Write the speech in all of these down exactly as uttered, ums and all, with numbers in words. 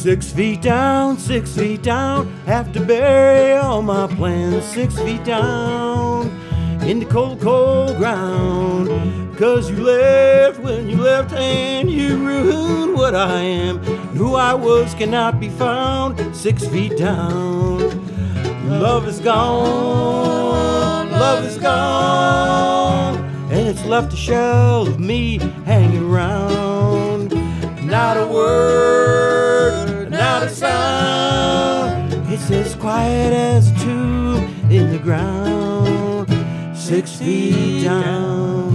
Six feet down, six feet down, have to bury all my plans. Six feet down in the cold, cold ground. Cause you left when you left and you ruined what I am. Who I was cannot be found. Six feet down. Love is gone, love is gone, and it's left a shell of me hanging around. Not a word, not a sound. It's as quiet as a tomb in the ground. Six feet down.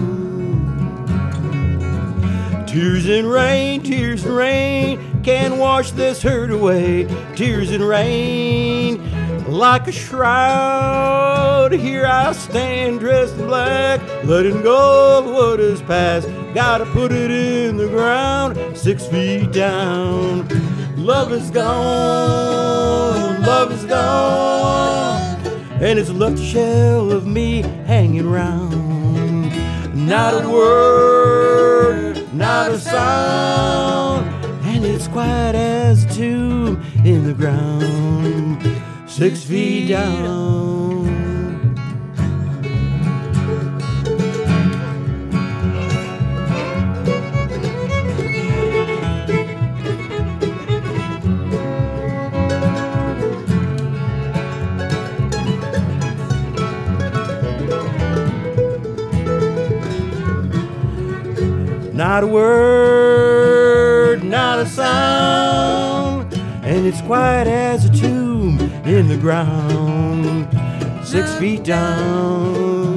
Tears and rain, tears and rain can't wash this hurt away. Tears and rain like a shroud. Here I stand dressed in black, letting go of what is past. Gotta put it in the ground, six feet down. Love is gone, love is gone, and it's left a shell of me hanging around. Not a word, not a sound, and it's quiet as a tomb in the ground. Six feet down. Not a word, not a sound, and it's quiet as a tomb in the ground. Six feet down.